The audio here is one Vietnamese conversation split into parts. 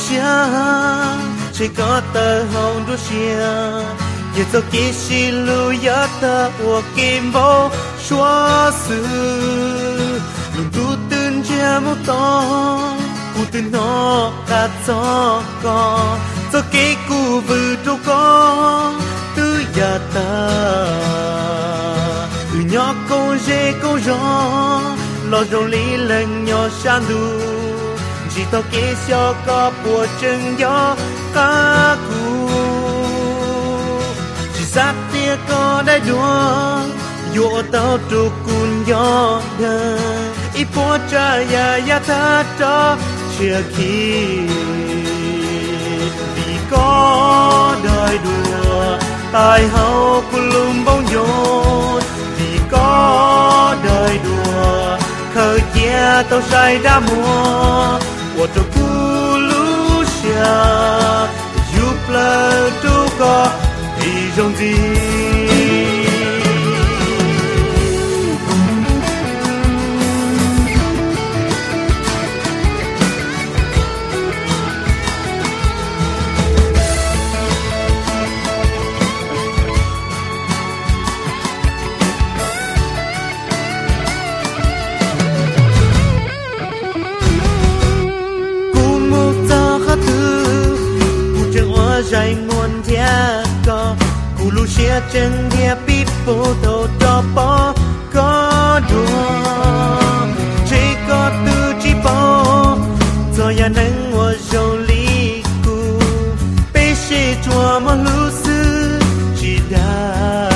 cha chỉ có tờ hồng đua xia giờ tôi chỉ xin lưu nhớ tờ của kim bố xóa xứ luôn tu tin cha mô to cụ tin nó cả cho con tôi kỹ cụ vừa trâu con tư giờ ta từ nhỏ câu dê câu gió lo rong lý lần nhỏ san du chỉ tao kỹ cho có bùa chân gió cá cụ chỉ sát tia cóได้đua dỗ tao trụ cùn gió đời ít bùa cha ya tha cho chia khi vì có đời đùa tai hậu của lùm bông dồn vì có đời đùa khơi chia tao say đã mùa của trâu cu lú xia giúp lỡ trâu có thì rong gì dài nguồn thia có cụ lu xia chân thia bít phố đầu cho bó có đùa chỉ có tư chỉ bó rồi nhà nắng mùa dầu lý cụ bê xê chùa mà lu sư chỉ đà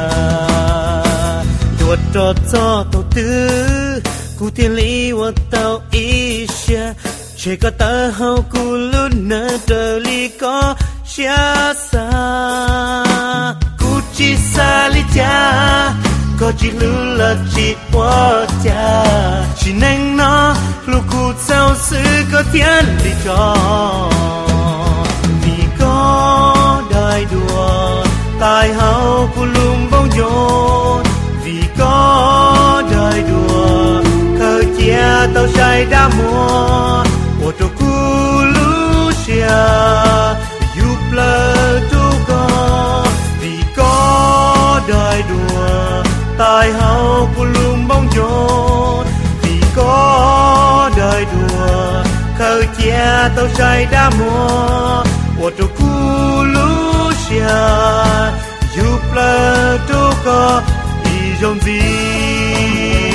đuột trọt cho tàu tư cụ thiên lý của tàu ý xia chỉ có tờ hậu cụ lu nơ trời lý có xia xa cụ chỉ xa lý cha có chỉ lưu là chỉ qua cha chỉ nên nó lúc cụ sao xứ có thiên lý cho vì có đời đùa tai hậu của lùm bông dồn vì có đời đùa khơi chia tao say đã mùa của trâu cu lú xia lỡ trâu có vì có đời đùa tai hậu của lùm bông dồn vì có đời đùa khơi chia tao say đã mùa của trâu cu lú xia giúp lỡ trâu có thì rong gì